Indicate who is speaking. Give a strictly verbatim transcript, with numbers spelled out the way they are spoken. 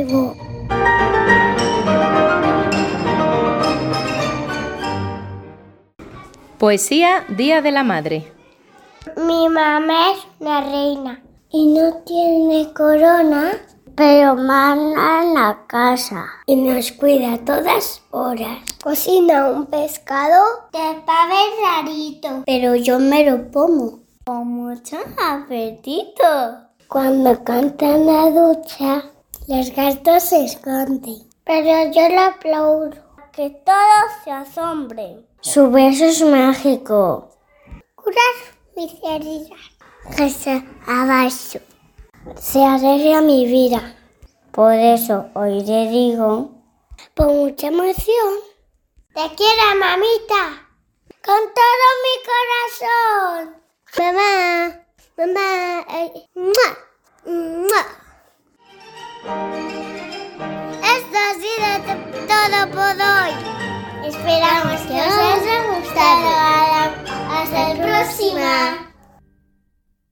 Speaker 1: vivo.
Speaker 2: Poesía Día de la Madre.
Speaker 1: Mi mamá es una reina y no tiene corona, pero manda en la casa y nos cuida a todas horas. Cocina un pescado de pave rarito, pero yo me lo como con mucho apetito. Cuando canta en la ducha, los gatos se esconden, pero yo le aplaudo, que todos se asombren. Su beso es mágico. Curar mis heridas. Que se abajo. Se alegra mi vida. Por eso hoy le digo, con mucha emoción, te quiero, mamita, con todo mi corazón. Mamá, mamá, eh, ¡mua! ¡Mua! Esto ha sido todo por hoy. Esperamos que os haya gustado. Hasta la próxima.